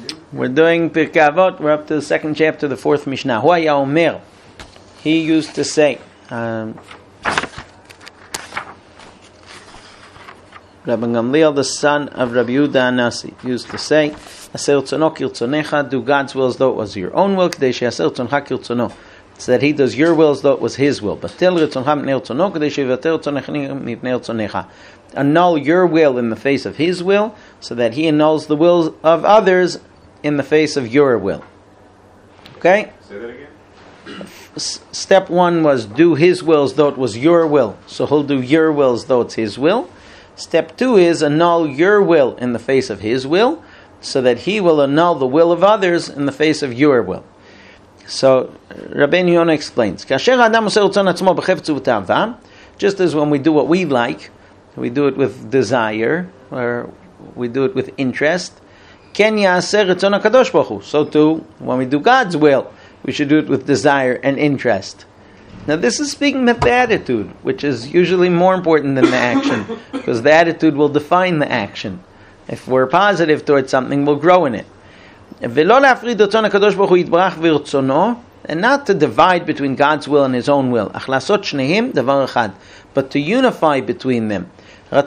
We're doing Pirkei Avot. We're up to the second chapter, the fourth Mishnah. Hu haya omer. He used to say, Rabbi Gamliel, the son of Rabbi Yehuda Anasi, used to say, Aser tzonok kirtzonecha, do God's will as though it was your own will, k'dei she'aser tzoncha kirtzono, so that he does your will as though it was his will. Batel ritzoncha mipnei ritzono, k'dei she'vater ritzonecha mipnei ritzonecha. Annul your will in the face of his will, so that he annuls the wills of others in the face of your will. Okay? Say that again. Step one was do his will as though it was your will, so he'll do your will as though it's his will. Step two is annul your will in the face of his will, so that he will annul the will of others in the face of your will. So Rabbeinu Yonah explains, just as when we do what we like, we do it with desire, or we do it with interest, so too, when we do God's will, we should do it with desire and interest. Now this is speaking of the attitude, which is usually more important than the action, because the attitude will define the action. If we're positive towards something, we'll grow in it. And not to divide between God's will and his own will, but to unify between them. A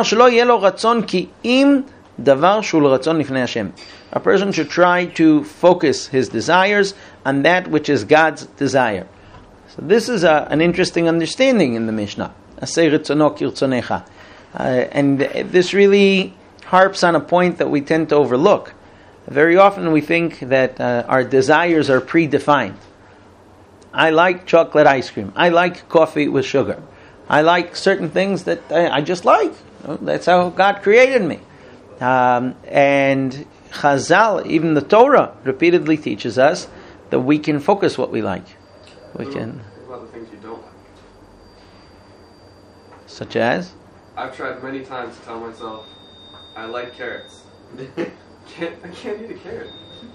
person should try to focus his desires on that which is God's desire. So this is an interesting understanding in the Mishnah. And this really harps on a point that we tend to overlook. Very often we think that our desires are predefined. I like chocolate ice cream. I like coffee with sugar. I like certain things that I just like. That's how God created me. And Chazal, even the Torah, repeatedly teaches us that we can focus what we like. We can. What about the things you don't like? Such as? I've tried many times to tell myself, I like carrots. I can't eat a carrot.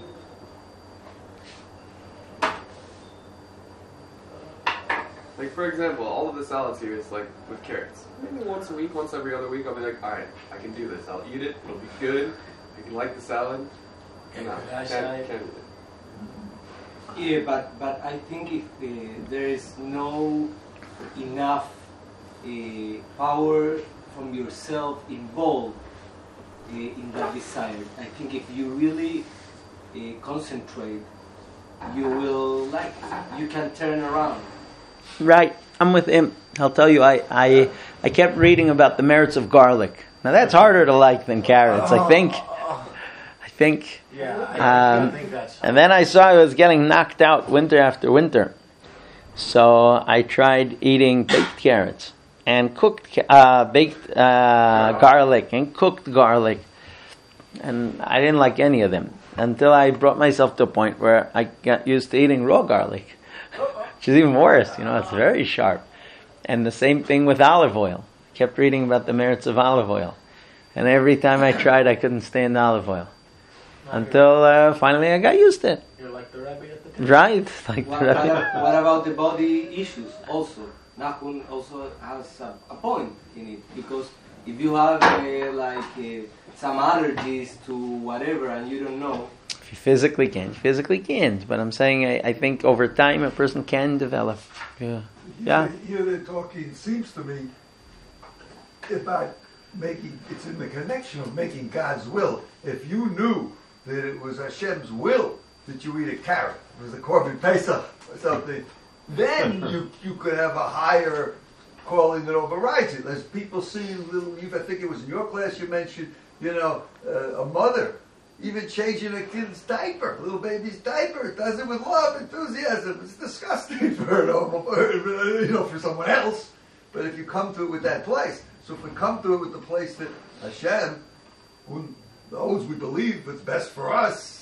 Like, for example, all of the salads here is like with carrots. Maybe once a week, once every other week, I'll be like, alright, I can do this. I'll eat it. It'll be good. I can like the salad. No, can't eat it. Yeah, but I think if there is no enough power from yourself involved in that desire, I think if you really concentrate, you can turn around. Right, I'm with him. I'll tell you, I kept reading about the merits of garlic. Now that's harder to like than carrots, I think. Yeah, I think that's. And then I saw I was getting knocked out winter after winter. So I tried eating baked carrots and cooked baked garlic and cooked garlic. And I didn't like any of them until I brought myself to a point where I got used to eating raw garlic, which is even worse. It's very sharp. And the same thing with olive oil. I kept reading about the merits of olive oil. And every time I tried, I couldn't stand olive oil. Until finally I got used to it. You're like the rabbi at the time. Right. What about the body issues also? Nachum also has a point in it. Because if you have some allergies to whatever and you don't know. If you physically can't. But I'm saying I think over time a person can develop. Yeah. Here they're talking, it seems to me, about it's in the connection of making God's will. If you knew that it was Hashem's will that you eat a carrot, it was a Korban Pesach or something, then you could have a higher calling that overrides it. As people see, I think it was in your class you mentioned, a mother even changing a kid's diaper, a little baby's diaper, does it with love, enthusiasm. It's disgusting for someone else. But if you come to it with that place, so if we come to it with the place that Hashem, who knows we believe what's best for us,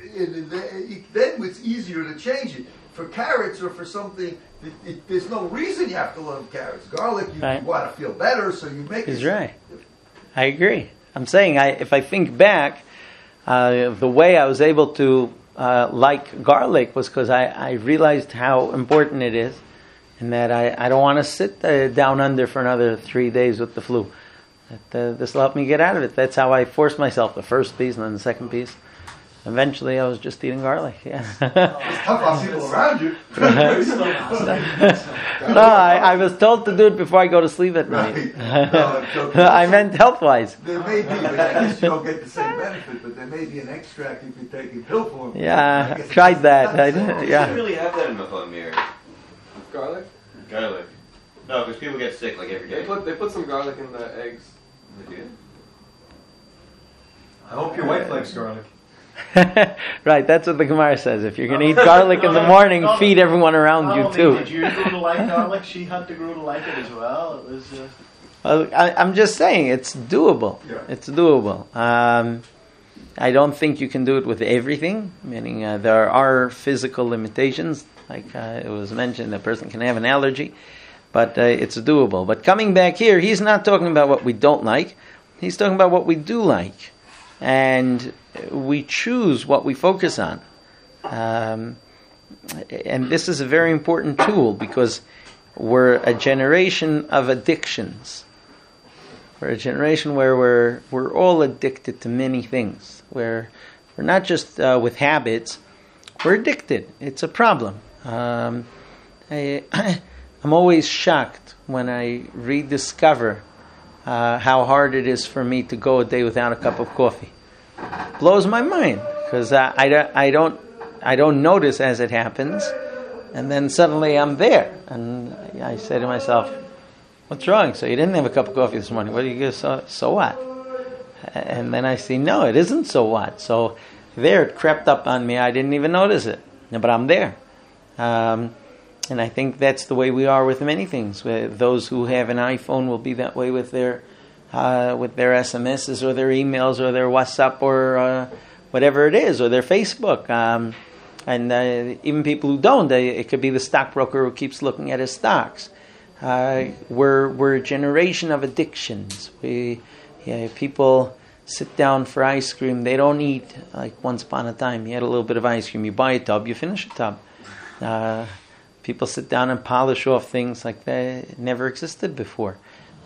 then it's easier to change it. For carrots or for something, there's no reason you have to love carrots. Garlic, you want to feel better, so you make it. He's right. I agree. I'm saying, if I think back, the way I was able to like garlic was because I realized how important it is, and that I don't want to sit down under for another 3 days with the flu. This will help me get out of it. That's how I forced myself, the first piece and then the second piece. Eventually, I was just eating garlic. Yeah. It's tough on people around you. No, I was told to do it before I go to sleep at night. Right. No, I'm joking. I meant health-wise. There may be, but I guess you don't get the same benefit, but there may be an extract if you take a pill form. Yeah, I guess tried it's that. not the same. You Yeah. don't really have that in Machon Meir. Garlic? Garlic. No, because people get sick like every They day. put some garlic in the eggs. They do? I hope your wife likes garlic. Right, that's what the Gemara says. If you're going to eat garlic in the morning, feed everyone around Not you only too. did you grow to like garlic, she had to grow to like it as well. It was Well, I'm just saying, it's doable. Yeah. It's doable. I don't think you can do it with everything, meaning there are physical limitations, like it was mentioned, a person can have an allergy, but it's doable. But coming back here, he's not talking about what we don't like, he's talking about what we do like. And we choose what we focus on. And this is a very important tool because we're a generation of addictions. We're a generation where we're all addicted to many things. We're not just with habits, we're addicted. It's a problem. I'm always shocked when I rediscover how hard it is for me to go a day without a cup of coffee. Blows my mind because I don't notice as it happens, and then suddenly I'm there, and I say to myself, "What's wrong? So you didn't have a cup of coffee this morning? What do you so what?" And then I see, no, it isn't so what. So there, it crept up on me. I didn't even notice it, but I'm there. And I think that's the way we are with many things. Those who have an iPhone will be that way with their SMSs or their emails or their WhatsApp or whatever it is, or their Facebook. And even people who don't, it could be the stockbroker who keeps looking at his stocks. We're a generation of addictions. People sit down for ice cream. They don't eat like once upon a time. You had a little bit of ice cream. You buy a tub. You finish a tub. People sit down and polish off things like that never existed before.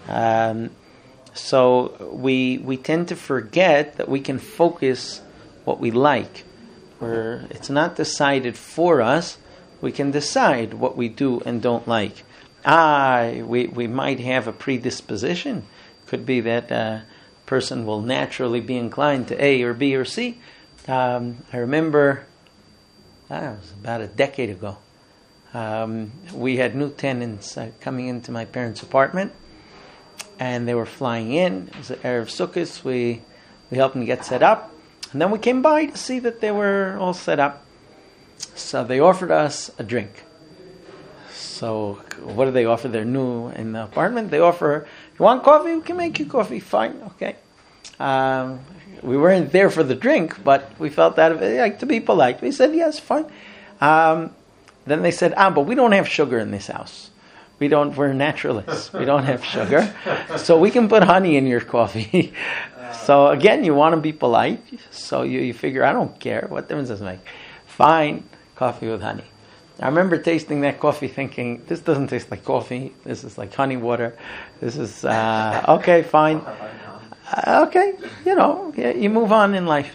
So we tend to forget that we can focus what we like. It's not decided for us. We can decide what we do and don't like. We might have a predisposition. Could be that a person will naturally be inclined to A or B or C. I remember, it was about a decade ago. We had new tenants coming into my parents' apartment, and they were flying in. It was Erev Sukkot. We helped them get set up, and then we came by to see that they were all set up. So they offered us a drink. So what do they offer? They're new in the apartment. They offer, "You want coffee? We can make you coffee." Fine, okay. We weren't there for the drink, but we felt that like to be polite. We said yes, fine. Then they said, but we don't have sugar in this house. We're naturalists. We don't have sugar. So we can put honey in your coffee. So again, you want to be polite. So you figure, I don't care. What difference does it make? Fine, coffee with honey. I remember tasting that coffee thinking, this doesn't taste like coffee. This is like honey water. This is, okay, fine. Okay, you move on in life.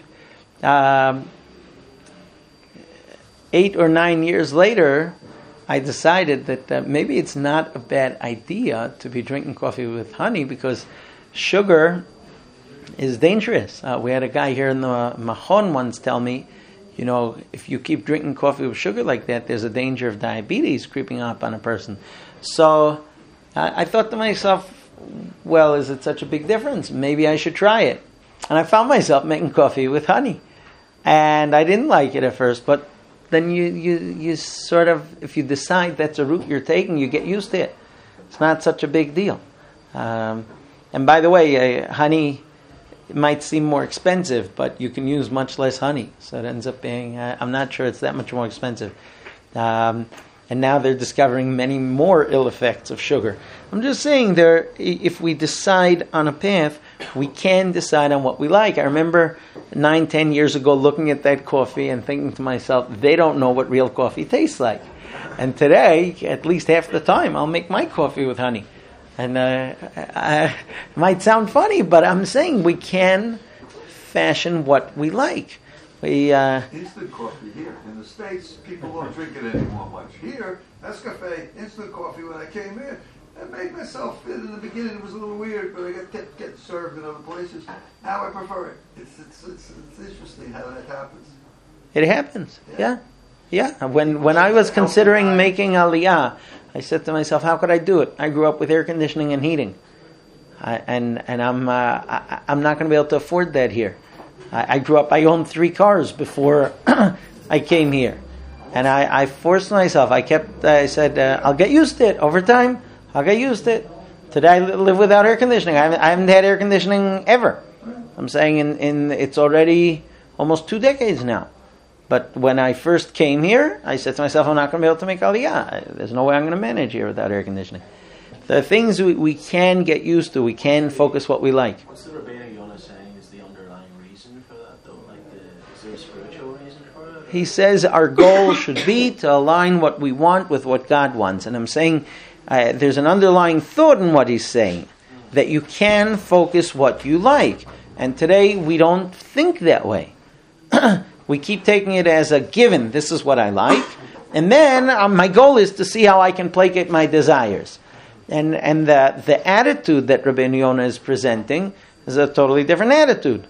8 or 9 years later, I decided that maybe it's not a bad idea to be drinking coffee with honey because sugar is dangerous. We had a guy here in the Machon once tell me, if you keep drinking coffee with sugar like that, there's a danger of diabetes creeping up on a person. So I thought to myself, well, is it such a big difference? Maybe I should try it. And I found myself making coffee with honey. And I didn't like it at first, but then you sort of, if you decide that's a route you're taking, you get used to it. It's not such a big deal. And by the way, honey might seem more expensive, but you can use much less honey. So it ends up being, I'm not sure it's that much more expensive. And now they're discovering many more ill effects of sugar. I'm just saying if we decide on a path, we can decide on what we like. I remember 9-10 years ago looking at that coffee and thinking to myself, they don't know what real coffee tastes like. And today, at least half the time, I'll make my coffee with honey. And it might sound funny, but I'm saying we can fashion what we like. Instant coffee here. In the States, people don't drink it anymore much. Here, Nescafe, instant coffee, when I came here, I made myself fit. In the kept it was a little weird, but I kept getting served in other places. Now I prefer it. It's interesting how that happens. It happens. Yeah. When I was considering making Aliyah, I said to myself, how could I do it? I grew up with air conditioning and heating. And I'm not going to be able to afford that here. I grew up, I owned 3 cars before I came here. And I forced myself. I said, I'll get used to it over time. I'll get used to it. Today I live without air conditioning. I haven't had air conditioning ever. I'm saying in it's already almost 2 decades now. But when I first came here, I said to myself, I'm not going to be able to make Aliyah. There's no way I'm going to manage here without air conditioning. The things we can get used to, we can focus what we like. What's the Rabbeinu Yonah saying is the underlying reason for that, though? Is there a spiritual reason for it? He says our goal should be to align what we want with what God wants. And I'm saying there's an underlying thought in what he's saying, that you can focus what you like. And today we don't think that way. We keep taking it as a given. This is what I like. And then my goal is to see how I can placate my desires. And the attitude that Rabbeinu Yonah is presenting is a totally different attitude.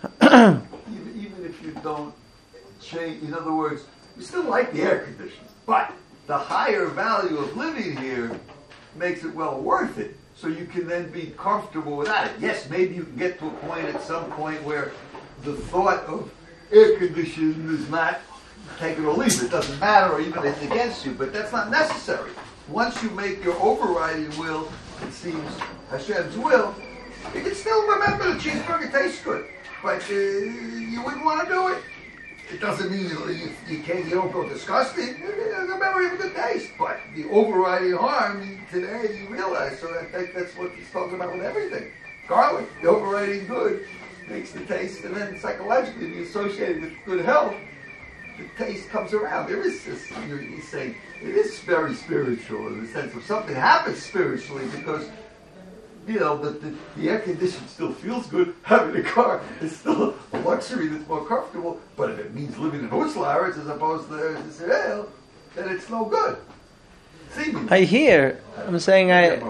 Even if you don't change, in other words, you still like the air conditioning, but the higher value of living here makes it well worth it. So you can then be comfortable without it. Yes, maybe you can get to a point at some point where the thought of air conditioning is not take it or leave it. Doesn't matter, or even it's against you, but that's not necessary. Once you make your overriding will, it seems Hashem's will, you can still remember the cheeseburger tastes good, but you wouldn't want to do it. It doesn't mean you don't go disgusting. Remember, you have a good taste, but the overriding harm today you realize. So I think that's what he's talking about with everything. Garlic, the overriding good, makes the taste, and then psychologically, be associated with good health. The taste comes around. There is this, he's saying, it is very spiritual in the sense of something happens spiritually because, the air conditioning still feels good. Having a car is still a luxury that's more comfortable, but if it means living in Hutzlaritz as opposed to Israel, then it's no good. I'm saying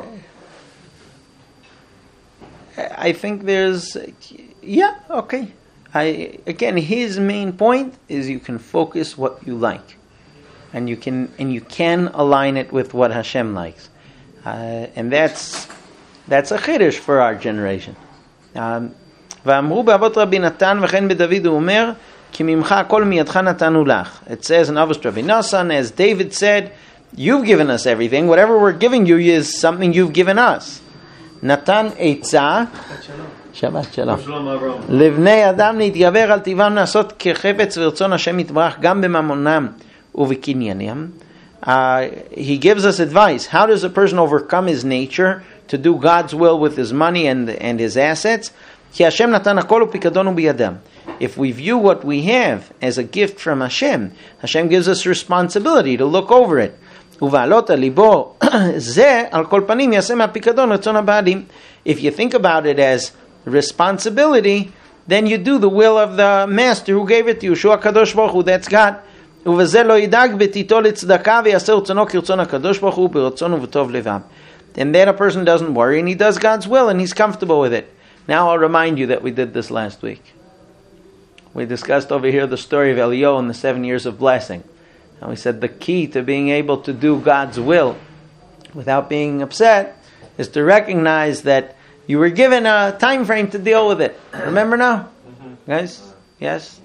I think there's, okay. Again, his main point is you can focus what you like, and you can align it with what Hashem likes, and that's a chiddush for our generation. ואמרו באבות רבי נתן וכן בדוד הוא אומר כי ממך הכל מידך נתנו לך. It says in Avos Rabbi Nassan, as David said, you've given us everything. Whatever we're giving you is something you've given us. נתן עצה שבת שלום. לבני אדם להתגבר על טבעם לעשות כחפץ ורצון השם יתברך גם בממונם ובקניינם. He gives us advice. How does a person overcome his nature to do God's will with his money and his assets? כי השם נתן הכל ופיקדון הוא בידם. If we view what we have as a gift from Hashem, Hashem gives us responsibility to look over it. ובעלות על ליבו זה על כל פנים יעשה מהפיקדון רצון הבעלים. If you think about it as responsibility, then you do the will of the master who gave it to you, שהוא הקדוש ברוך הוא, that's God. ובזה לא ידאג ותיתו לצדקה ויעשה רצונו כרצון הקדוש ברוך הוא ברצון ובטוב לבב. And then a person doesn't worry and he does God's will and he's comfortable with it. Now I'll remind you that we did this last week. We discussed over here the story of Eliyahu and the 7 years of blessing. And we said the key to being able to do God's will without being upset is to recognize that you were given a time frame to deal with it. Remember now? Guys? Yes?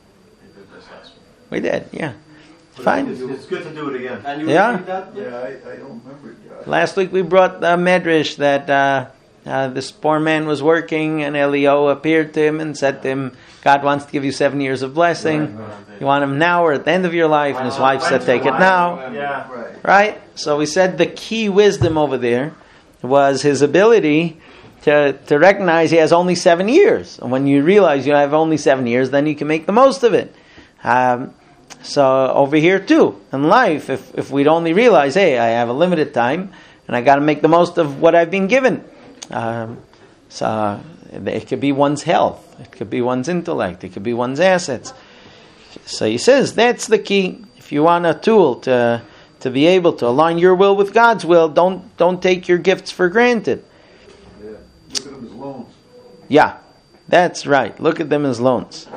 We did, yeah. Fine. It's good to do it again. Can you Yeah. repeat that? I don't remember it. Last week we brought the medrash that this poor man was working and Eliyahu appeared to him and said to him, God wants to give you 7 years of blessing. You want him now or at the end of your life? And his wife said, take it now. Yeah. Right. Right? So we said the key wisdom over there was his ability to recognize he has only 7 years. And when you realize you have only 7 years, then you can make the most of it. So over here too, in life, if we'd only realize, hey, I have a limited time and I got to make the most of what I've been given. So it could be one's health, it could be one's intellect, it could be one's assets. So he says that's the key. If you want a tool to be able to align your will with God's will, don't take your gifts for granted. Yeah. Look at them as loans. Yeah, that's right. Look at them as loans.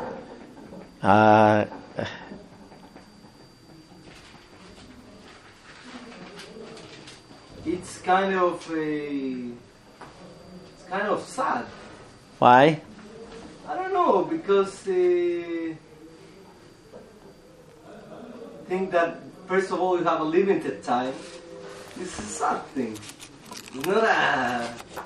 It's kind of sad. Why? I don't know, because I think that first of all you have a limited time. It's a sad thing. It's not a.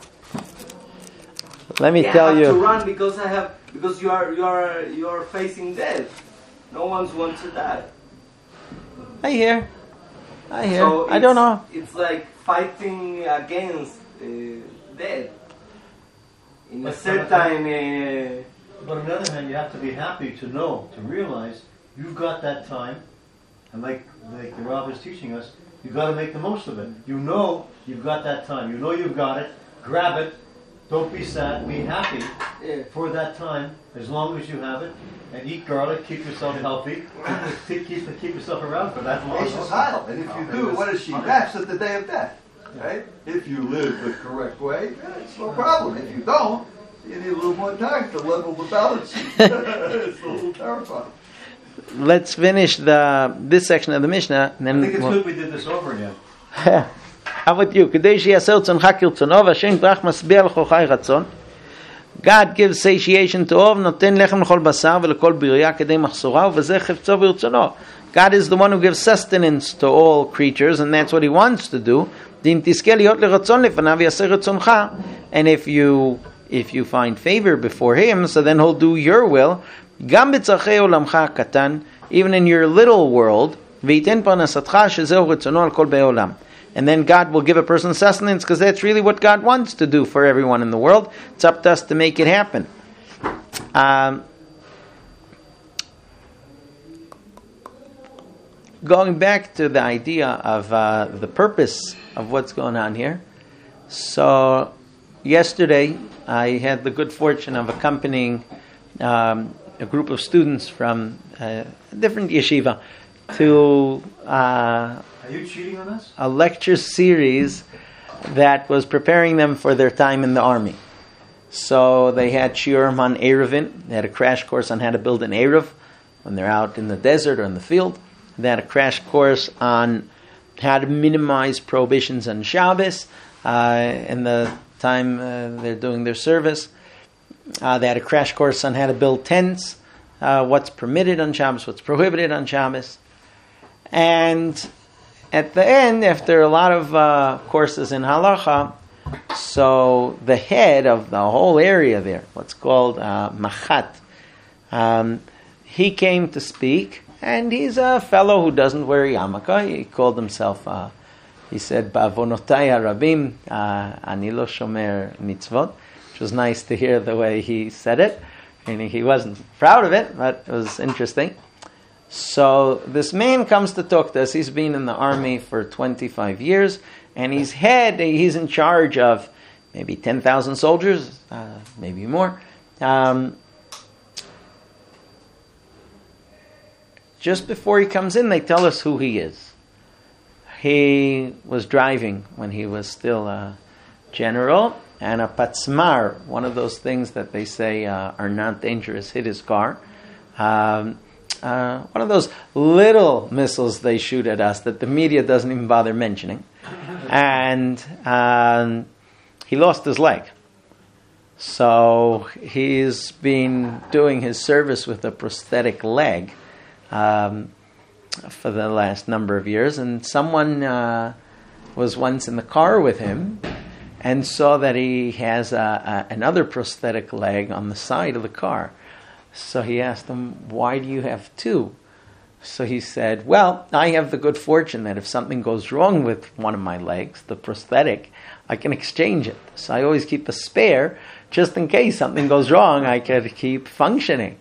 Let me I tell have you. to run because you are facing death. No one wants to die. I hear. So I don't know. It's like fighting against death. In a certain. But on the other hand, you have to be happy to know, to realize you've got that time, and like the Rav is teaching us, you've got to make the most of it. You know you've got that time. You know you've got it. Grab it. Don't be sad. Be happy for that time, as long as you have it, and eat garlic. Keep yourself healthy. keep yourself around for that long. Patience Heil. And if you do, what is she? That's at the day of death. Right? If you live the correct way, it's no problem. If you don't, you need a little more time to level the balance sheet. It's a little terrifying. Let's finish this section of the Mishnah. And I then think it's good we did this over again. How about you? כדי שיעשה רצונך כרצונו, והשם יתברך משביע לכוחי רצון. God gives satiation to all, נותן לחם לכל בשר ולכל בריאה כדי מחסורה, ובזה חפצו ברצונו. God is the one who gives sustenance to all creatures, and that's what He wants to do. ואם תזכה להיות לרצון לפניו, יעשה רצונך. And if you find favor before Him, so then He'll do your will. גם בצרכי עולמך הקטן, even in your little world, וייתן פרנסתך שזהו רצונו על כל באי עולם. And then God will give a person sustenance, because that's really what God wants to do for everyone in the world. It's up to us to make it happen. Going back to the idea of the purpose of what's going on here. So, yesterday I had the good fortune of accompanying a group of students from a different yeshiva to Are you cheating on us? a lecture series that was preparing them for their time in the army. So they had shiurim on Eruvin. They had a crash course on how to build an Eruv when they're out in the desert or in the field. They had a crash course on how to minimize prohibitions on Shabbos in the time they're doing their service. They had a crash course on how to build tents, what's permitted on Shabbos, what's prohibited on Shabbos. And at the end, after a lot of courses in halacha, so the head of the whole area there, what's called machat, he came to speak, and he's a fellow who doesn't wear yarmulke. He called himself, he said, "Ba'avonotai harabim, ani lo shomer mitzvot," which was nice to hear the way he said it. And he wasn't proud of it, but it was interesting. So this man comes to talk to us. He's been in the army for 25 years, and he's in charge of maybe 10,000 soldiers, maybe more. Just before he comes in, they tell us who he is. He was driving when he was still a general, and a patzmar, one of those things that they say are not dangerous, hit his car. One of those little missiles they shoot at us that the media doesn't even bother mentioning. And he lost his leg. So he's been doing his service with a prosthetic leg for the last number of years. And someone was once in the car with him and saw that he has another prosthetic leg on the side of the car. So he asked him, "Why do you have two?" So he said, "Well, I have the good fortune that if something goes wrong with one of my legs, the prosthetic, I can exchange it. So I always keep a spare, just in case something goes wrong, I could keep functioning."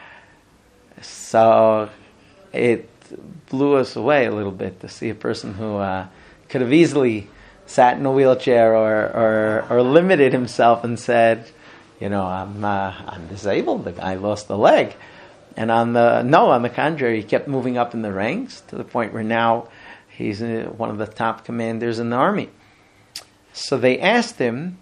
So it blew us away a little bit to see a person who could have easily sat in a wheelchair or limited himself and said, "I'm disabled. The guy lost a leg." And on the contrary, he kept moving up in the ranks to the point where now he's one of the top commanders in the army. So they asked him,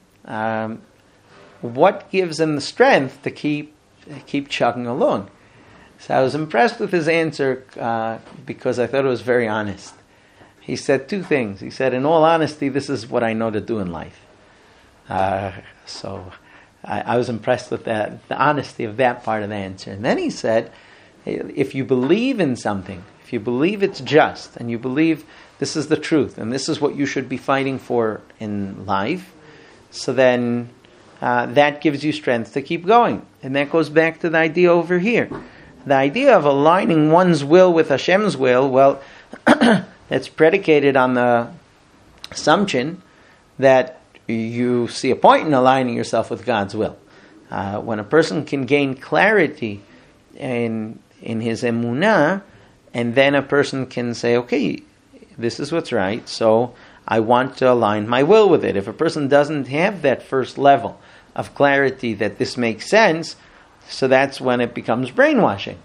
what gives him the strength to keep chugging along? So I was impressed with his answer because I thought it was very honest. He said two things. He said, in all honesty, this is what I know to do in life. So I was impressed with that, the honesty of that part of the answer. And then he said, if you believe in something, if you believe it's just, and you believe this is the truth, and this is what you should be fighting for in life, so then that gives you strength to keep going. And that goes back to the idea over here. The idea of aligning one's will with Hashem's will, well, that's predicated on the assumption that you see a point in aligning yourself with God's will. When a person can gain clarity in his emunah, and then a person can say, okay, this is what's right, so I want to align my will with it. If a person doesn't have that first level of clarity that this makes sense, so that's when it becomes brainwashing.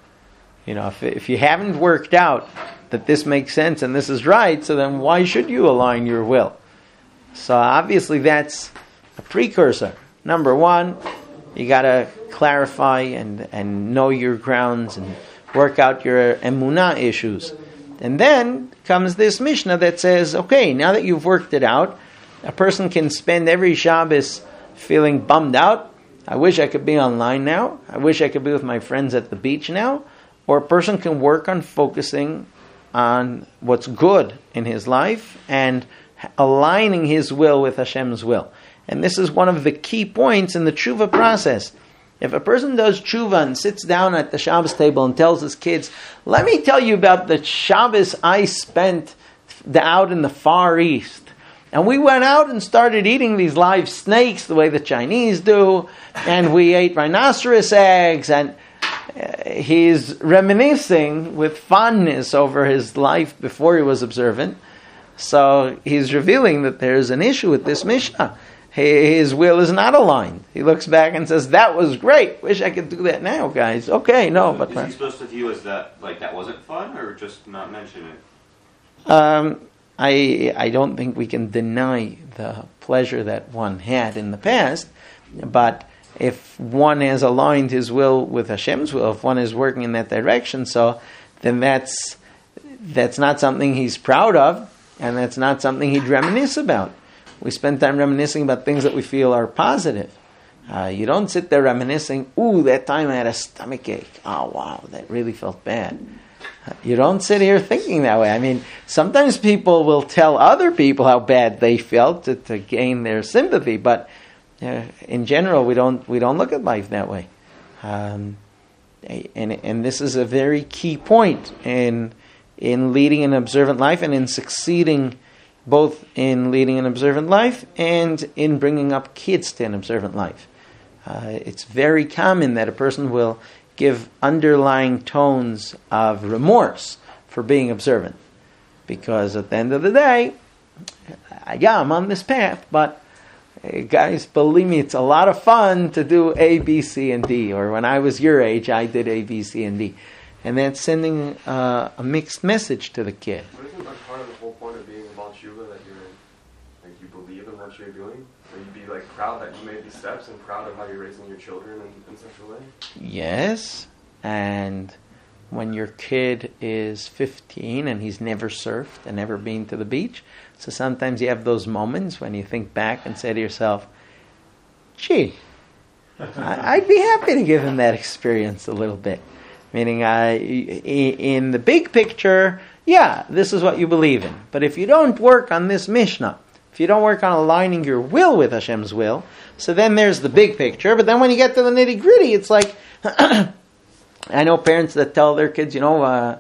If you haven't worked out that this makes sense and this is right, so then why should you align your will? So obviously that's a precursor. Number one, you got to clarify and know your grounds and work out your emunah issues. And then comes this Mishnah that says, okay, now that you've worked it out, a person can spend every Shabbos feeling bummed out. I wish I could be online now. I wish I could be with my friends at the beach now. Or a person can work on focusing on what's good in his life and aligning his will with Hashem's will. And this is one of the key points in the tshuva process. If a person does tshuva and sits down at the Shabbos table and tells his kids, let me tell you about the Shabbos I spent out in the Far East. And we went out and started eating these live snakes the way the Chinese do. And we ate rhinoceros eggs. And he's reminiscing with fondness over his life before he was observant. So he's revealing that there's an issue with this Mishnah. His will is not aligned. He looks back and says, that was great. Wish I could do that now, guys. Okay, no. But is he supposed to view as that, like that wasn't fun, or just not mention it? I don't think we can deny the pleasure that one had in the past, but if one has aligned his will with Hashem's will, if one is working in that direction, so then that's not something he's proud of, and that's not something he'd reminisce about. We spend time reminiscing about things that we feel are positive. You don't sit there reminiscing, ooh, that time I had a stomach ache. Oh, wow, that really felt bad. You don't sit here thinking that way. I mean, sometimes people will tell other people how bad they felt to gain their sympathy, but in general, we don't look at life that way. And this is a very key point in leading an observant life and in succeeding both in leading an observant life and in bringing up kids to an observant life. It's very common that a person will give underlying tones of remorse for being observant. Because at the end of the day, yeah, I'm on this path, but guys, believe me, it's a lot of fun to do A, B, C, and D. Or when I was your age, I did A, B, C, and D. And that's sending a mixed message to the kid. But isn't like part of the whole point of being about tshuva that you believe in what you're doing? That you'd be proud that you made these steps and proud of how you're raising your children in such a way? Yes, and when your kid is 15 and he's never surfed and never been to the beach, so sometimes you have those moments when you think back and say to yourself, gee, I'd be happy to give him that experience a little bit. Meaning, in the big picture, yeah, this is what you believe in. But if you don't work on this Mishnah, if you don't work on aligning your will with Hashem's will, so then there's the big picture. But then when you get to the nitty gritty, it's like, I know parents that tell their kids, when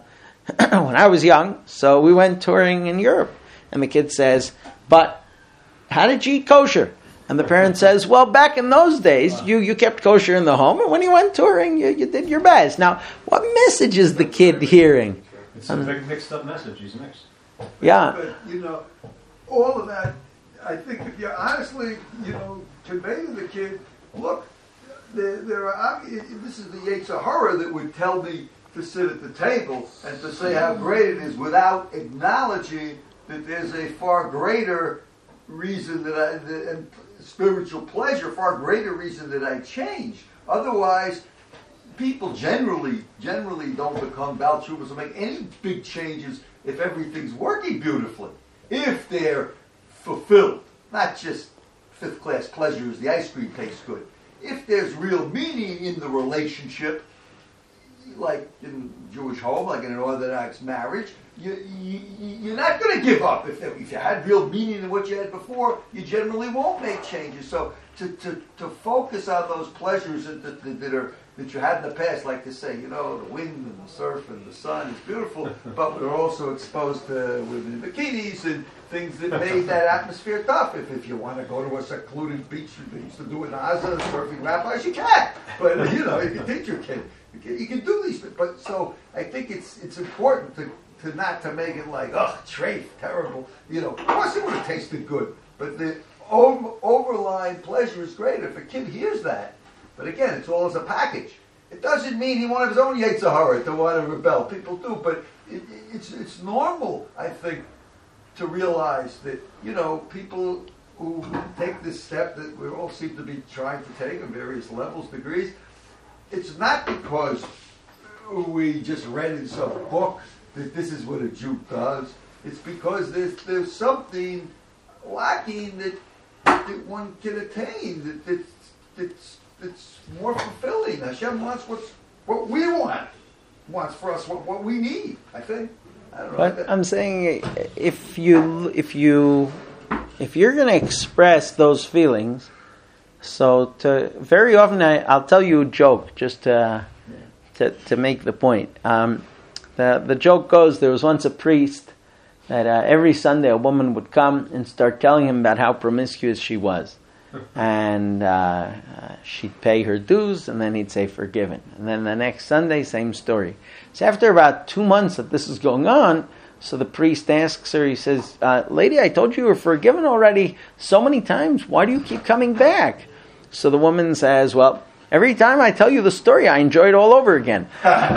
I was young, so we went touring in Europe. And the kid says, but how did you eat kosher? And the parent says, well, back in those days, you kept kosher in the home, and when you went touring, you did your best. Now, what message is the kid hearing? It's a big mixed up message. He's mixed. Yeah. But, all of that, I think if you honestly, convey to the kid, look, there are, this is the Yetzer Hara that would tell me to sit at the table and to say how great it is without acknowledging that there's a far greater reason and spiritual pleasure, far greater reason that I change. Otherwise, people generally don't become Baal Teshuvos or make any big changes if everything's working beautifully. If they're fulfilled, not just fifth-class pleasures, the ice cream tastes good. If there's real meaning in the relationship, like in Jewish home, like in an Orthodox marriage, you're not going to give up. If you had real meaning in what you had before, you generally won't make changes. So to focus on those pleasures that you had in the past, like to say, the wind and the surf and the sun is beautiful, but we're also exposed to women in bikinis and things that made that atmosphere tough. If you want to go to a secluded beach, they used to do it in Gaza, surfing rabbis, you can. But if you teach your kid, you can do these things. But so I think it's important to not to make it like, treif, terrible. Of course it would have tasted good, but the overlying pleasure is great. If a kid hears that, but again, it's all as a package. It doesn't mean he won't have his own Yetzer Hara to want to rebel. People do, but it's normal, I think, to realize that people who take this step that we all seem to be trying to take on various levels, degrees. It's not because we just read in some book that this is what a Jew does. It's because there's something lacking that one can attain. That's more fulfilling. Hashem wants what we wants for us what we need. I think. I don't know. But I'm saying if you're going to express those feelings, so very often I'll tell you a joke just to make the point. The joke goes, there was once a priest that every Sunday a woman would come and start telling him about how promiscuous she was. And she'd pay her dues, and then he'd say forgiven. And then the next Sunday, same story. So after about 2 months that this is going on, so the priest asks her, he says, lady, I told you were forgiven already so many times. Why do you keep coming back? So the woman says, well, every time I tell you the story, I enjoy it all over again.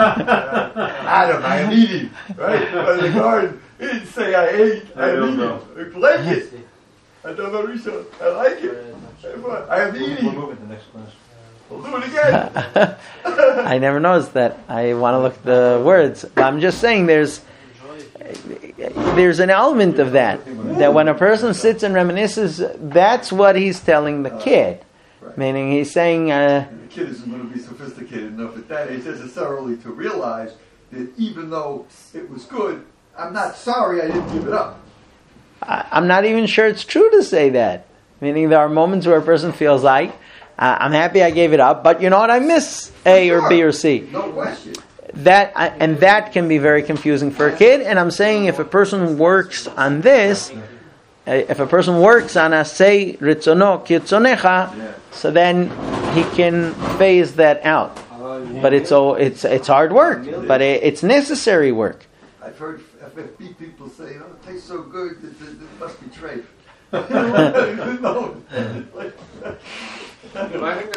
Adam, I am eating, right? In the garden, he didn't say I ate, I'm eating. I like it. I like it. I am eating. We'll move it to the next class. We'll do it again. I never noticed that. I want to look at the words. But I'm just saying there's an element of that when a person sits and reminisces, that's what he's telling the kid. Right. Meaning he's saying... the kid isn't going to be sophisticated enough at that age necessarily to realize that even though it was good, I'm not sorry I didn't give it up. I'm not even sure it's true to say that. Meaning there are moments where a person feels like, I'm happy I gave it up, but you know what, I miss A or B or C. No question. That can be very confusing for a kid, and I'm saying if a person works on this, if a person works on a say ritzono kitzonecha, so then he can phase that out. But it's hard work, but it's necessary work. I've heard FFB people say, it tastes so good, it must be treif. No. I think